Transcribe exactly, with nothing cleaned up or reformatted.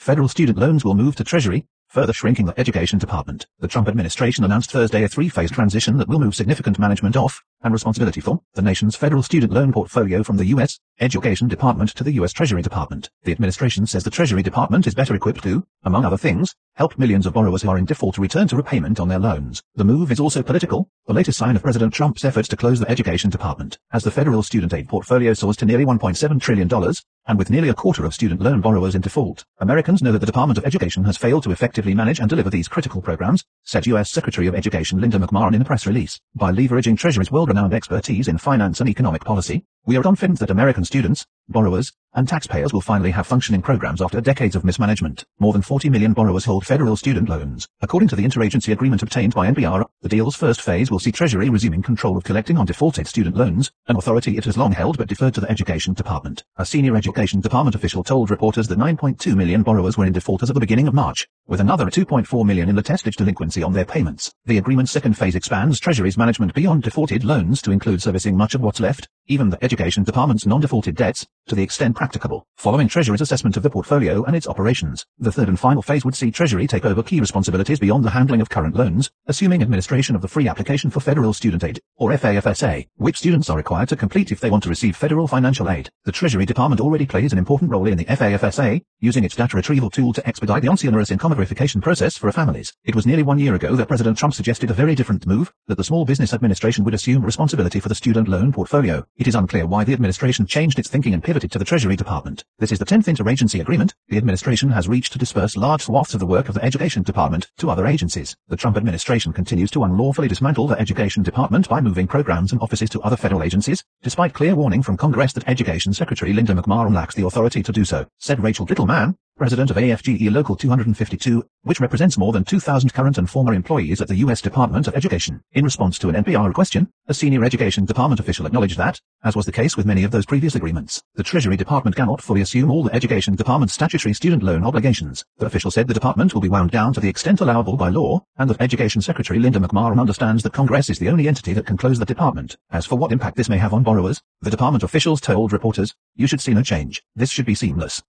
Federal student loans will move to Treasury, further shrinking the Education Department. The Trump administration announced Thursday a three-phase transition that will move significant management off and responsibility for the nation's federal student loan portfolio from the U S Education Department to the U S Treasury Department. The administration says the Treasury Department is better equipped to, among other things, help millions of borrowers who are in default to return to repayment on their loans. The move is also political, the latest sign of President Trump's efforts to close the Education Department. As the federal student aid portfolio soars to nearly one point seven trillion dollars, and with nearly a quarter of student loan borrowers in default, Americans know that the Department of Education has failed to effectively manage and deliver these critical programs, said U S Secretary of Education Linda McMahon in a press release. By leveraging Treasury's world-renowned expertise in finance and economic policy, we are confident that American students, borrowers, and taxpayers will finally have functioning programs after decades of mismanagement. More than forty million borrowers hold federal student loans. According to the interagency agreement obtained by N P R, the deal's first phase will see Treasury resuming control of collecting on defaulted student loans, an authority it has long held but deferred to the Education Department. A senior Education Department official told reporters that nine point two million borrowers were in default as of the beginning of March, with another two point four million in latest delinquency on their payments. The agreement's second phase expands Treasury's management beyond defaulted loans to include servicing much of what's left, even the Education Department's non-defaulted debts, to the extent practicable. Following Treasury's assessment of the portfolio and its operations, the third and final phase would see Treasury take over key responsibilities beyond the handling of current loans, assuming administration of the free application for federal student aid, or F A F S A, which students are required to complete if they want to receive federal financial aid. The Treasury Department already plays an important role in the F A F S A, using its data retrieval tool to expedite the onerous income verification process for families. It was nearly one year ago that President Trump suggested a very different move, that the Small Business Administration would assume responsibility for the student loan portfolio. It is unclear why the administration changed its thinking and pivoted to the Treasury Department. This is the tenth interagency agreement the administration has reached to disperse large swaths of the work of the Education Department to other agencies. The Trump administration continues to unlawfully dismantle the Education Department by moving programs and offices to other federal agencies, despite clear warning from Congress that Education Secretary Linda McMahon lacks the authority to do so, said Rachel Littleman, president of A F G E Local two hundred fifty-two, which represents more than two thousand current and former employees at the U S Department of Education. In response to an N P R question, a senior Education Department official acknowledged that, as was the case with many of those previous agreements, the Treasury Department cannot fully assume all the Education Department's statutory student loan obligations. The official said the department will be wound down to the extent allowable by law, and that Education Secretary Linda McMahon understands that Congress is the only entity that can close the department. As for what impact this may have on borrowers, the department officials told reporters, "You should see no change. This should be seamless.